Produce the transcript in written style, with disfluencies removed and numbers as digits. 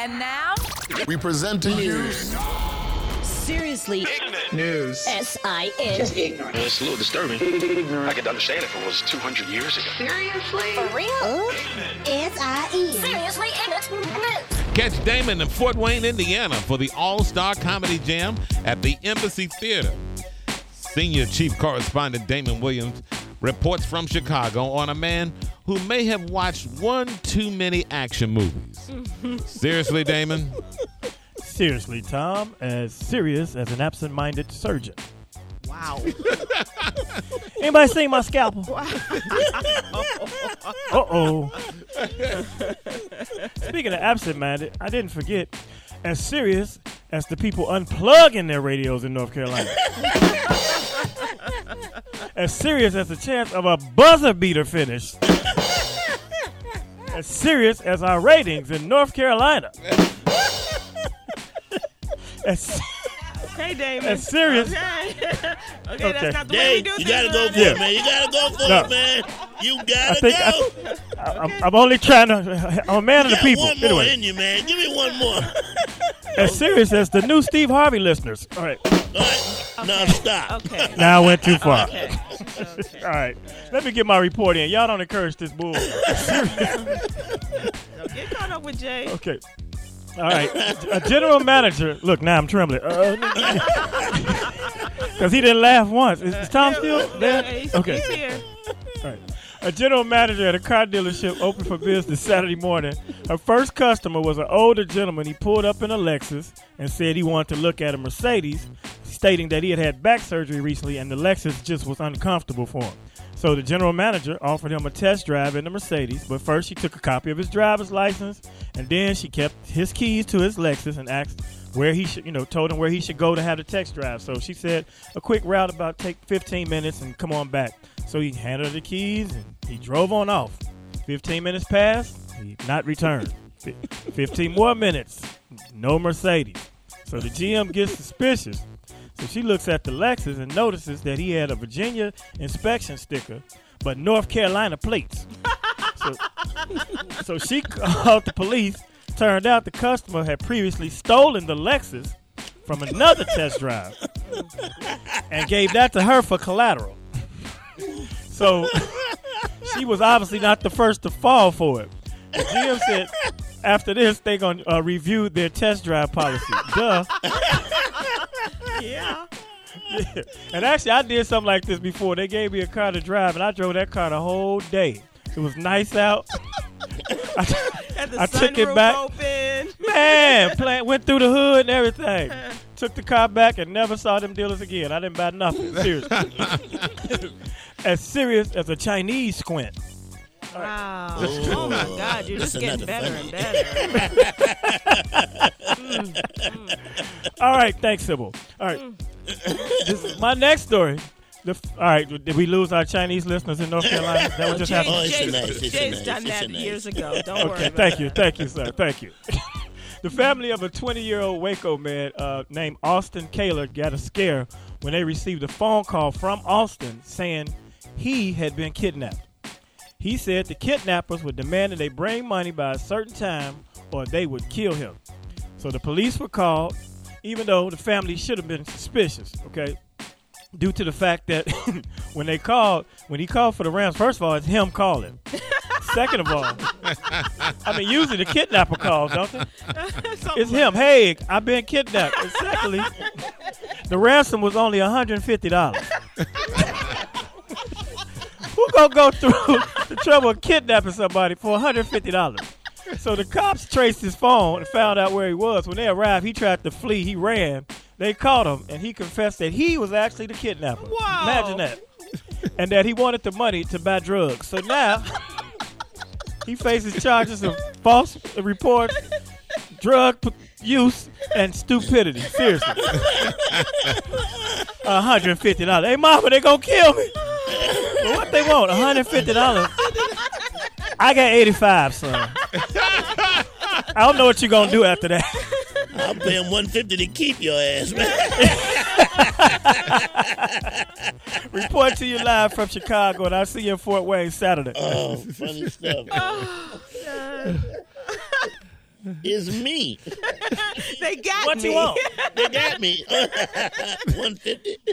And now, we present to you Seriously ignorant news. S-I-N. Just ignorant. It's a little disturbing. I could understand if it was 200 years ago. Seriously? For real? S-I-N. Seriously ignorant. Catch Damon in Fort Wayne, Indiana for the All-Star Comedy Jam at the Embassy Theater. Senior Chief Correspondent Damon Williams reports from Chicago on a man who may have watched one too many action movies. Seriously, Damon? Seriously, Tom, as serious as an absent-minded surgeon. wow. Anybody seen my scalpel? Uh-oh. Speaking of absent-minded, I didn't forget, as serious as the people unplugging their radios in North Carolina. As serious as the chance of a buzzer beater finish. As serious as our ratings in North Carolina. Okay, Damon. As serious. Okay, that's not the way we do You things. gotta go for it, man. You gotta go for it, man. You gotta go. I'm only trying to. I'm a man of the got people. one more Anyway, in you, man. Give me one more. as serious as the new Steve Harvey listeners. All right. All right. Now stop. Okay. Now I went too far. Okay. All right. Let me get my report in. Y'all don't encourage this bull. Don't get caught up with Jay. Okay. All right. A general manager. Look, now I'm trembling. Because he didn't laugh once. Is Tom still there? He's Okay. here. All right. A general manager at a car dealership opened for business Saturday morning. Her first customer was an older gentleman. He pulled up in a Lexus and said he wanted to look at a Mercedes, stating that he had had back surgery recently and the Lexus just was uncomfortable for him. So the general manager offered him a test drive in the Mercedes, but first she took a copy of his driver's license, and then she kept his keys to his Lexus and asked where he should, told him where he should go to have the test drive. So she said a quick route about take 15 minutes and come on back. So he handed her the keys and he drove on off. 15 minutes passed, he not returned. 15 more minutes, no Mercedes. So the GM gets suspicious. So she looks at the Lexus and notices that he had a Virginia inspection sticker, but North Carolina plates. So she called the police. Turned out the customer had previously stolen the Lexus from another test drive and gave that to her for collateral. So she was obviously not the first to fall for it. The GM said after this they're going to review their test drive policy. Duh. Yeah. Yeah. And actually, I did something like this before. They gave me a car to drive, and I drove that car the whole day. It was nice out. I took it back. Open. Man, went through the hood and everything. Took the car back and never saw them dealers again. I didn't buy nothing. Seriously. As serious as a Chinese squint. Wow. Ooh. Oh, my God. You're just That's getting another better and better. All right, thanks, Sybil. All right. This is my next story. All right, did we lose our Chinese listeners in North Carolina? That was just happened. Oh, it's a nice. Jay's done that years ago. Don't worry Okay, about thank you, sir. Thank you. The family of a 20-year-old Waco man named Austin Kaler got a scare when they received a phone call from Austin saying he had been kidnapped. He said the kidnappers were demanding they bring money by a certain time or they would kill him. So the police were called, even though the family should have been suspicious, okay? Due to the fact that when he called for the Rams, first of all, it's him calling. Second of all, I mean, usually the kidnapper calls, don't they? It's him. Hey, I've been kidnapped. And secondly, the ransom was only $150. Who gonna go through the trouble of kidnapping somebody for $150? So the cops traced his phone and found out where he was. When they arrived, he tried to flee. He ran. They caught him, and he confessed that he was actually the kidnapper. Wow. Imagine that. And that he wanted the money to buy drugs. So now he faces charges of false report, drug use, and stupidity. Seriously. $150. Hey, mama, they gonna kill me. Well, what they want? $150. I got 85, son. I don't know what you're gonna do after that. I'll pay him $150 to keep your ass, man. Report to you live from Chicago, and I'll see you in Fort Wayne Saturday. Oh, funny stuff. is me. They got What me. you want? They got me. 150.